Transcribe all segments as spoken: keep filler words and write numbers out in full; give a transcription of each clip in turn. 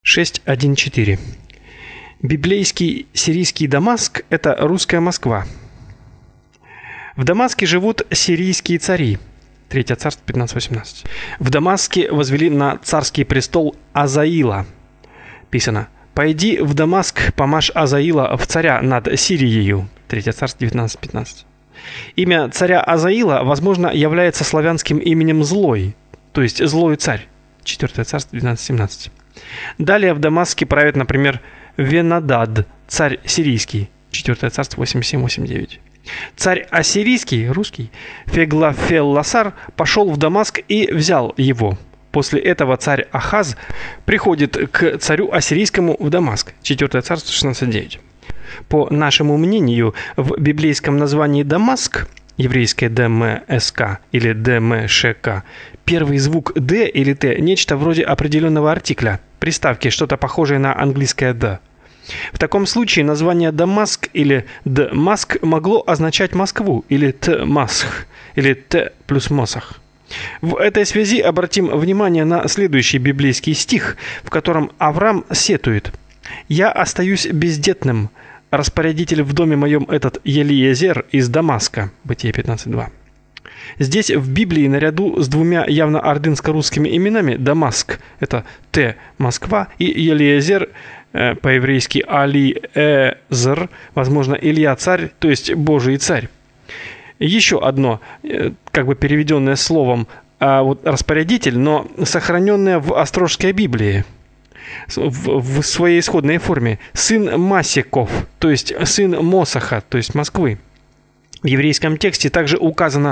шесть один четыре. Библейский сирийский Дамаск – это русская Москва. В Дамаске живут сирийские цари. Третье царство пятнадцать восемнадцать. В Дамаске возвели на царский престол Азаила. Писано: «Пойди в Дамаск, помажь Азаила в царя над Сирией». Третье царство девятнадцать пятнадцать. Имя царя Азаила, возможно, является славянским именем Злой, то есть злой царь. Четвертое царство двенадцать семнадцать. Далее в Дамаске правит, например, Венадад, царь сирийский. Четвертое царство восемьдесят семь восемьдесят девять. Царь ассирийский, русский, Феглафелласар пошел в Дамаск и взял его. После этого царь Ахаз приходит к царю ассирийскому в Дамаск. Четвертое царство шестнадцать девять. По нашему мнению, в библейском названии Дамаск, еврейское ДМСК или ДМШК, первый звук Д или Т – нечто вроде определенного артикля, приставки, что-то похожее на английское «д». В таком случае название Дамаск или Дмаск могло означать Москву, или Тмасх, или Т плюс Мосах. В этой связи обратим внимание на следующий библейский стих, в котором Авраам сетует: «Я остаюсь бездетным, распорядитель в доме моем этот Елиезер из Дамаска». Бытие пятнадцать два. Здесь в Библии наряду с двумя явно ордынско-русскими именами Дамаск – это Т – Москва, и Елиезер э, по-еврейски Али-э-зр, возможно, Илья царь, то есть Божий царь. Еще одно, э, как бы переведенное словом, а вот распорядитель, но сохраненное в Острожской Библии в, в своей исходной форме. Сын Масиков, то есть сын Мосаха, то есть Москвы. В еврейском тексте также указано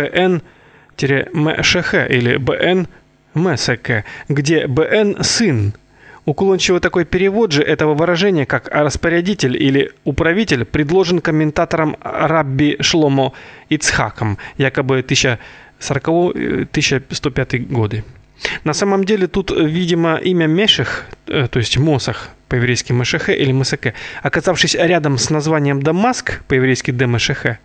Бн-Мшх или Бн-Месек, где Бн – сын. Уклончивый такой перевод же этого выражения, как распорядитель или управитель, предложен комментатором Рабби Шломо Ицхаком, якобы тысяча сороковой — тысяча сто пятый годы. На самом деле тут, видимо, имя Мешех, то есть Мосах, по-еврейски Мешехе или Месеке, оказавшись рядом с названием Дамаск, по-еврейски Демешехе,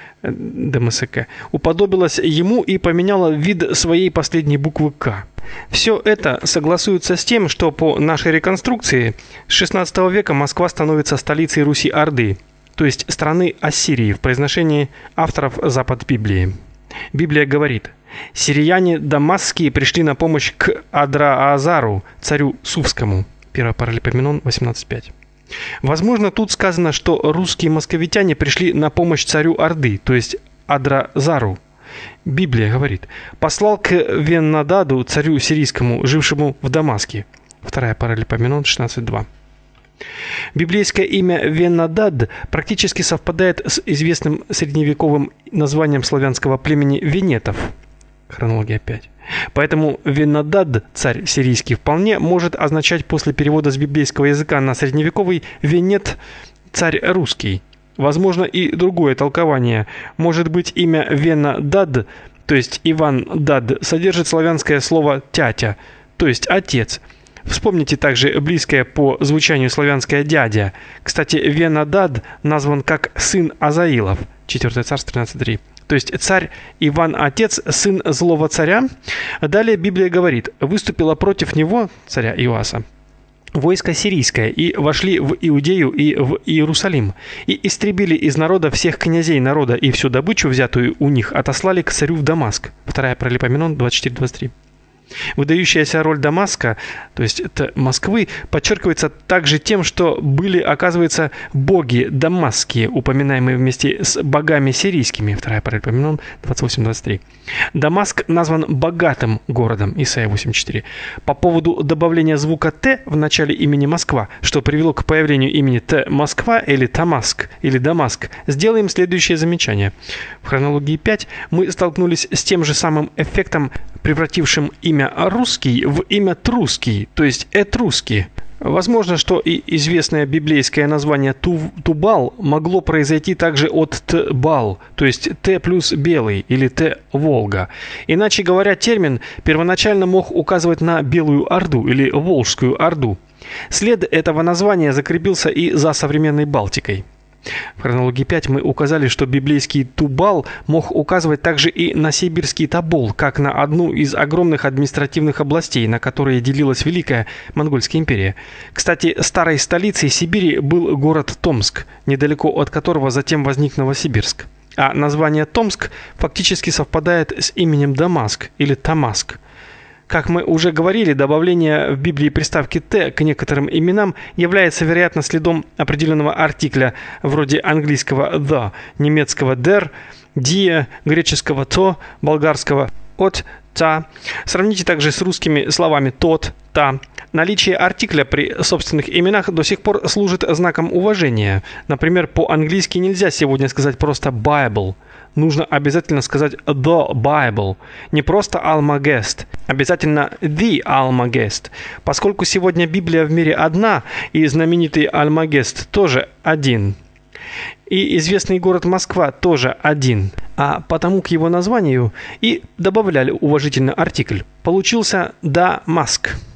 Демесеке, уподобилось ему и поменяло вид своей последней буквы «К». Все это согласуется с тем, что по нашей реконструкции с шестнадцатого века Москва становится столицей Руси-Орды, то есть страны Ассирии в произношении авторов Запад Библии. Библия говорит: «Сирияне дамасские пришли на помощь к Адраазару, царю Сувскому». первое Паралипоменон восемнадцать пять. Возможно, тут сказано, что русские московитяне пришли на помощь царю Орды, то есть Адразару. Библия говорит: «Послал к Веннададу, царю сирийскому, жившему в Дамаске». второе Паралипоменон шестнадцать два. Библейское имя Веннадад практически совпадает с известным средневековым названием славянского племени венетов. Хронология пять. Поэтому Веннадад, царь сирийский, вполне может означать после перевода с библейского языка на средневековый Венет, царь русский. Возможно и другое толкование. Может быть, имя Веннадад, то есть Иван Дад, содержит славянское слово тятя, то есть отец. Вспомните также близкое по звучанию славянское дядя. Кстати, Веннадад назван как сын Азаилов. Четвертое царство тринадцать три. То есть царь Иван отец, сын злого царя. Далее Библия говорит: «Выступило против него, царя Иоаса, войско сирийское, и вошли в Иудею и в Иерусалим, и истребили из народа всех князей народа, и всю добычу, взятую у них, отослали к царю в Дамаск». второе Паралипоменон двадцать четыре двадцать три. Выдающаяся роль Дамаска, то есть это Москвы, подчеркивается также тем, что были, оказывается, боги дамасские, упоминаемые вместе с богами сирийскими. второе Паралипоменон двадцать восемь двадцать три. Дамаск назван богатым городом. Исайя восемь четыре. По поводу добавления звука Т в начале имени Москва, что привело к появлению имени Т Москва или Тамаск или Дамаск, сделаем следующее замечание. В хронологии пять мы столкнулись с тем же самым эффектом, превратившим имя русский в имя трусский, то есть этрусский. Возможно, что и известное библейское название Тубал могло произойти также от Тбал, то есть Т плюс белый или Т Волга. Иначе говоря, термин первоначально мог указывать на Белую Орду или Волжскую Орду. След этого названия закрепился и за современной Балтикой. В хронологии пять мы указали, что библейский Тубал мог указывать также и на сибирский Тобол, как на одну из огромных административных областей, на которые делилась Великая Монгольская империя. Кстати, старой столицей Сибири был город Томск, недалеко от которого затем возник Новосибирск. А название Томск фактически совпадает с именем Дамаск или Тамаск. Как мы уже говорили, добавление в Библии приставки «т» к некоторым именам является, вероятно, следом определенного артикля, вроде английского «the», немецкого «der», «die», греческого «то», болгарского «от», «та». Сравните также с русскими словами «тот», «та». Наличие артикля при собственных именах до сих пор служит знаком уважения. Например, по-английски нельзя сегодня сказать просто «Bible». Нужно обязательно сказать «the Bible», не просто «Almagest», обязательно «the Almagest». Поскольку сегодня Библия в мире одна, и знаменитый Альмагест тоже один, и известный город Москва тоже один, а потому к его названию и добавляли уважительный артикль. Получился «Дамаск».